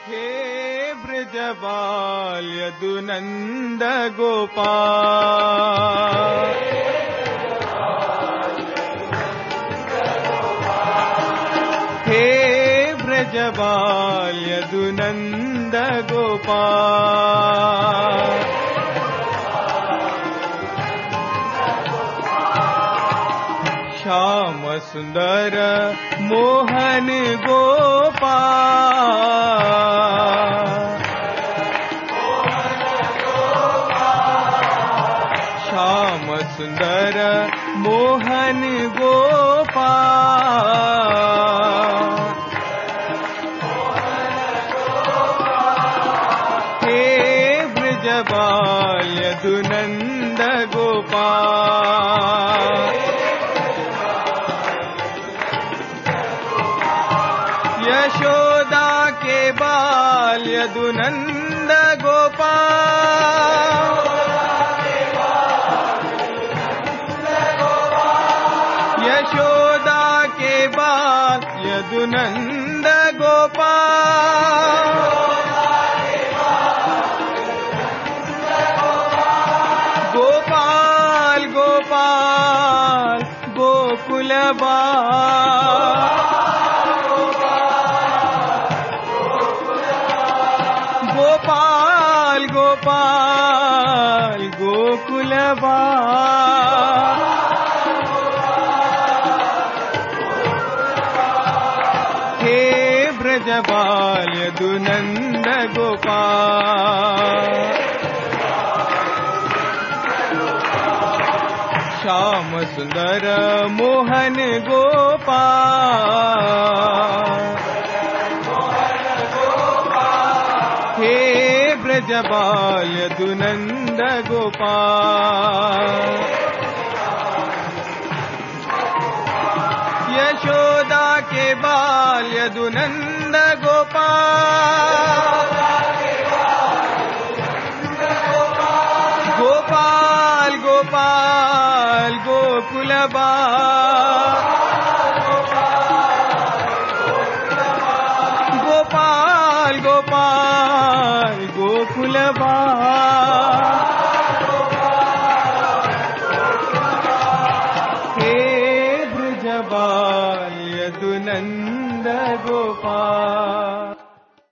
हे ब्रजबाल यदुनंद गोपाल, हे ब्रजबाल यदुनंद गोपाल, श्याम सुंदर मोहन गोपाल, श्याम सुंदर मोहन गोपाल, हे ब्रजबाल यदुनंद गोपाल, यशोदा के बाल यदुनंद गोपाल, यशोदा के बाल यदुनंद गोपाल, गोपाल गोपाल गोकुल बाल, गोपाल गोपाल गोकुल बाल, हे ब्रजबाल यदुनंद गोपाल, श्याम सुंदर मोहन गोपाल, हे ब्रजबाल यदुनंद गोपाल, यशोदा के बाल यदुनंद गोपाल, गोपाल गोपाल गोकुल बाल, गोपाल गोपाल गोकुल बाल,